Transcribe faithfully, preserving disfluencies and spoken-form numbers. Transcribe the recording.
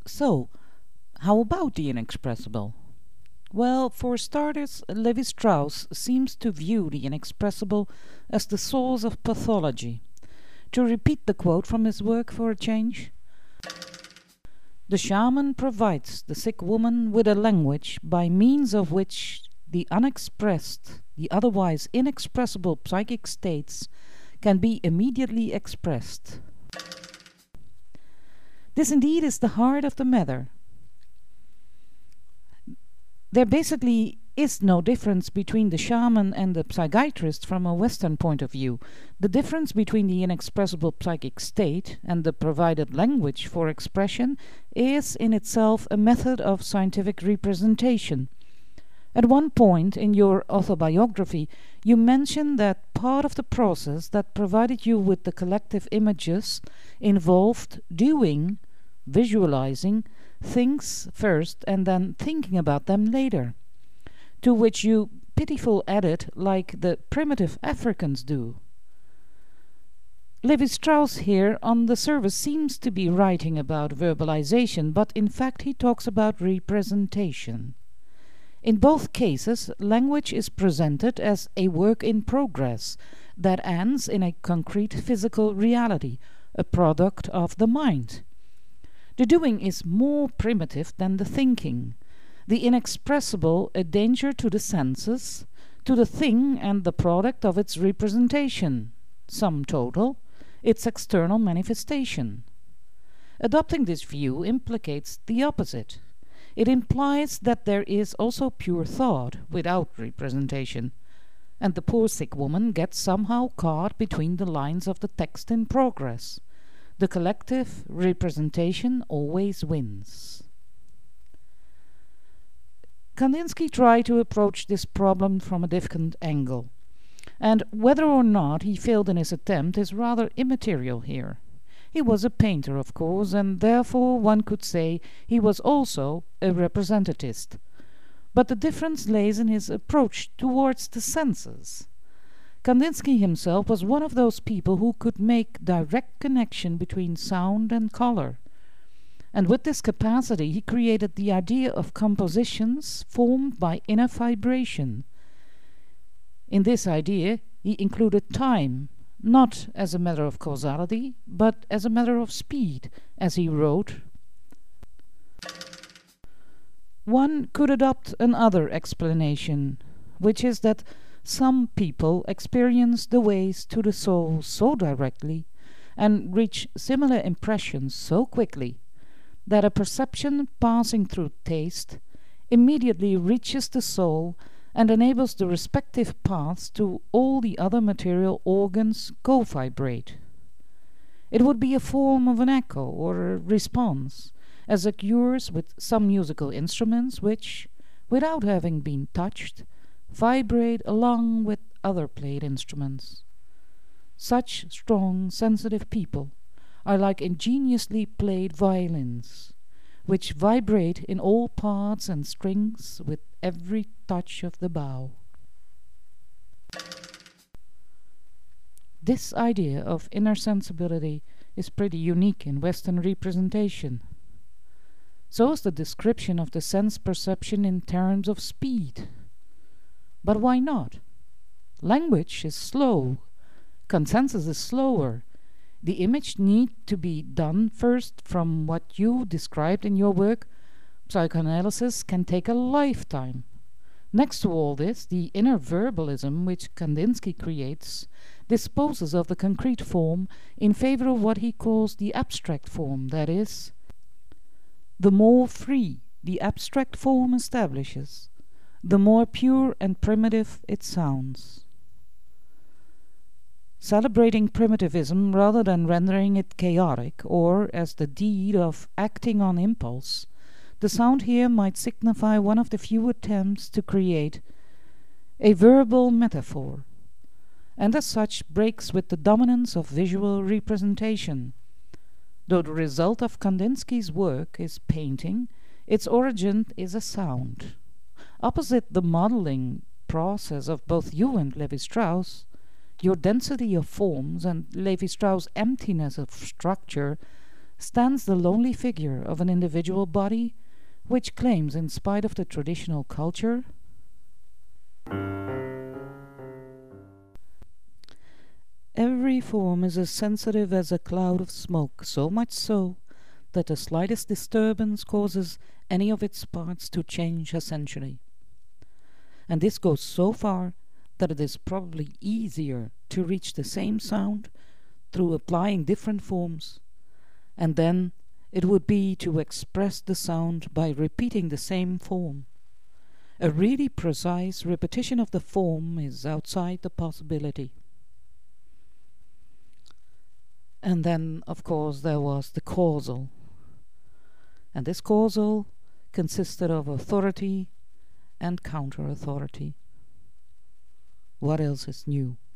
So, how about the inexpressible? Well, for starters, Levi Strauss seems to view the inexpressible as the source of pathology. To repeat the quote from his work for a change, the shaman provides the sick woman with a language by means of which the unexpressed, the otherwise inexpressible psychic states can be immediately expressed. This indeed is the heart of the matter. There basically is no difference between the shaman and the psychiatrist from a Western point of view. The difference between the inexpressible psychic state and the provided language for expression is in itself a method of scientific representation. At one point in your autobiography, you mentioned that part of the process that provided you with the collective images involved doing, visualizing, things first and then thinking about them later, to which you pitiful added, like the primitive Africans do. Levi Strauss here on the surface seems to be writing about verbalization, but in fact he talks about representation. In both cases, language is presented as a work in progress that ends in a concrete physical reality, a product of the mind. The doing is more primitive than the thinking, the inexpressible a danger to the senses, to the thing and the product of its representation, sum total, its external manifestation. Adopting this view implicates the opposite. It implies that there is also pure thought without representation, and the poor sick woman gets somehow caught between the lines of the text in progress. The collective representation always wins. Kandinsky tried to approach this problem from a different angle, and whether or not he failed in his attempt is rather immaterial here. He was a painter, of course, and therefore one could say he was also a representist. But the difference lays in his approach towards the senses. Kandinsky himself was one of those people who could make direct connection between sound and color. And with this capacity he created the idea of compositions formed by inner vibration. In this idea he included time, not as a matter of causality, but as a matter of speed, as he wrote. One could adopt another explanation, which is that some people experience the ways to the soul so directly and reach similar impressions so quickly that a perception passing through taste immediately reaches the soul and enables the respective paths to all the other material organs co-vibrate. It would be a form of an echo or a response, as occurs with some musical instruments which, without having been touched, vibrate along with other played instruments. Such strong, sensitive people are like ingeniously played violins, which vibrate in all parts and strings with every touch of the bow. This idea of inner sensibility is pretty unique in Western representation. So is the description of the sense perception in terms of speed. But why not? Language is slow. Consensus is slower. The image need to be done first from what you described in your work. Psychoanalysis can take a lifetime. Next to all this, the inner verbalism which Kandinsky creates disposes of the concrete form in favor of what he calls the abstract form, that is, the more free the abstract form establishes, the more pure and primitive it sounds. Celebrating primitivism rather than rendering it chaotic, or as the deed of acting on impulse, the sound here might signify one of the few attempts to create a verbal metaphor, and as such breaks with the dominance of visual representation. Though the result of Kandinsky's work is painting, its origin is a sound. Opposite the modeling process of both you and Levi-Strauss, your density of forms and Levi-Strauss' emptiness of structure stands the lonely figure of an individual body which claims, in spite of the traditional culture, every form is as sensitive as a cloud of smoke, so much so that the slightest disturbance causes any of its parts to change essentially. And this goes so far that it is probably easier to reach the same sound through applying different forms, and then it would be to express the sound by repeating the same form. A really precise repetition of the form is outside the possibility. And then, of course, there was the causal. And this causal consisted of authority and counter-authority. What else is new?